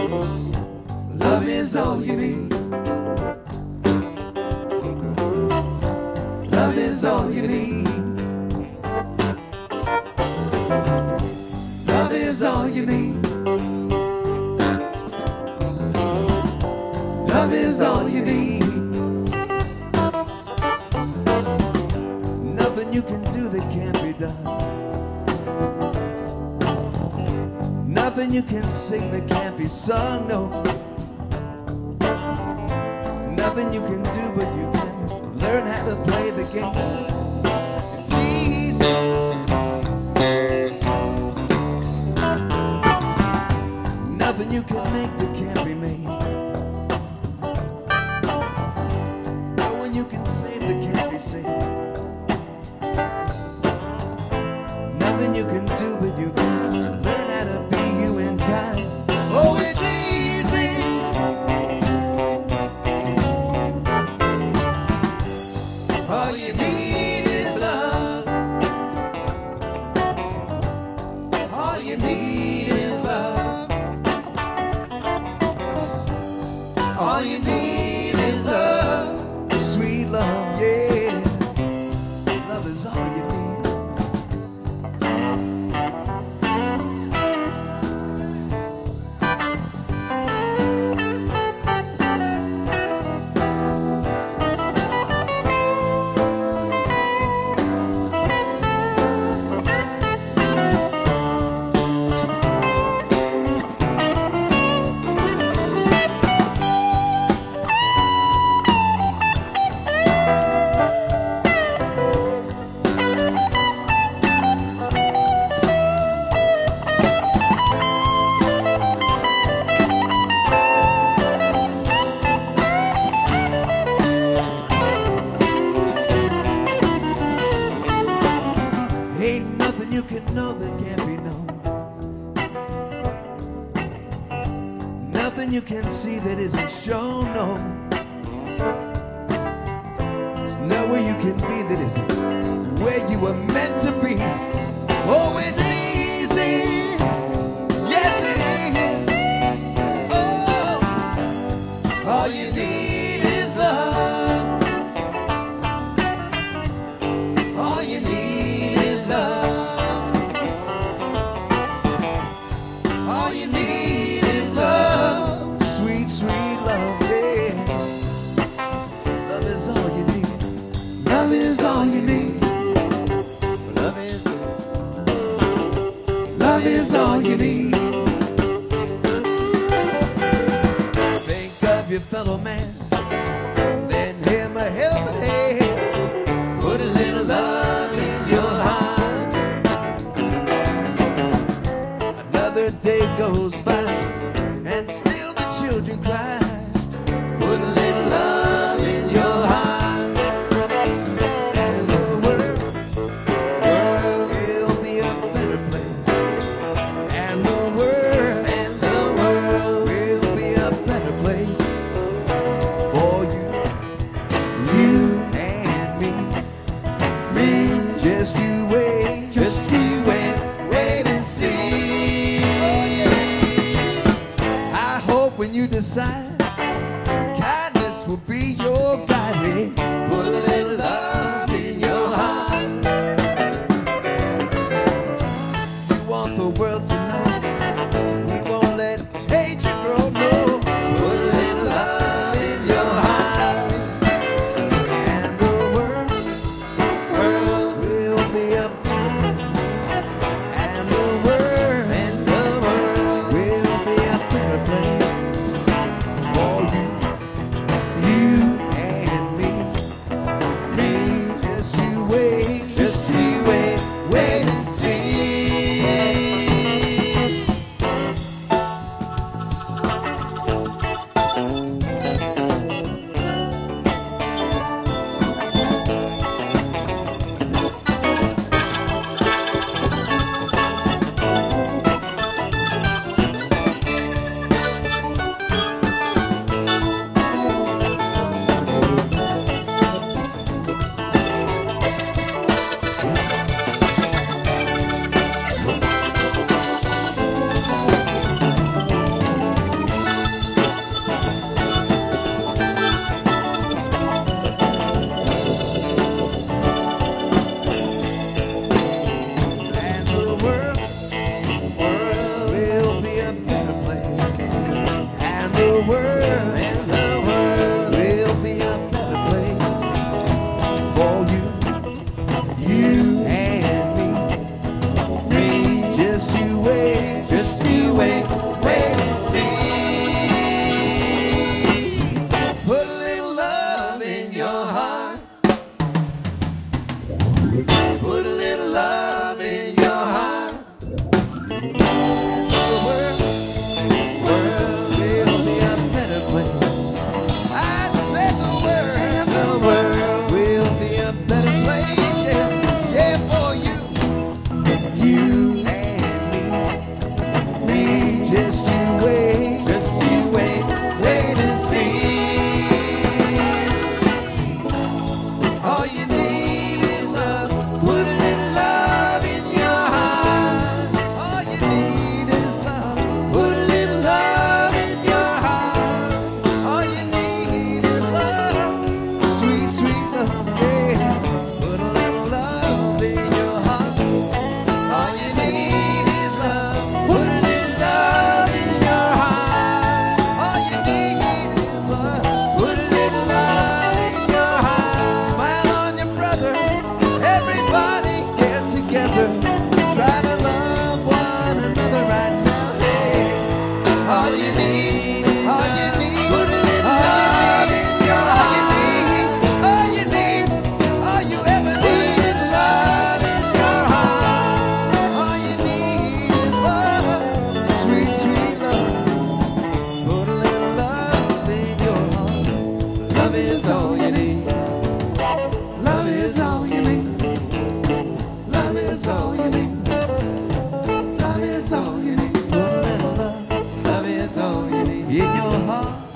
Love is all you need. Love is all you need. Love is all you need. Love is all you need. Nothing you can do that can't be done. Nothing you can sing that can't be sung, no. Nothing you can do, but you can learn how to play the game. It's easy. Nothing you can make that can't be made. No one you can save that can't be saved. Nothing you can do, but you can learn how to be you in time. Oh, it's easy. All you need is love. All you need is love. All you need is love. Sweet love, yeah. Love is all you need. Ain't nothing you can know that can't be known. Nothing you can see that isn't shown, no. There's nowhere you can be that isn't where you were meant to be. Oh, it's easy. Yes, it is. Oh, all you need is love. All you need is love. All you need is love. Sweet, sweet love, yeah. Love is all you need. Love is all you need. Love is all you need. Think of your fellow man, then him a helping hand. Put a little love in your heart. Another day goes by, and still the children cry. Put a little love in your heart, and the world will be a better place. And the world will be a better place for you and me. Just you wait and see. I hope when you decide, kindness will be your guide. Put a little love in your heart. You want the world to know we won't let hatred grow, no. Put a little love in your heart, and the world will be a better place. And the world will be a better place for you and heart.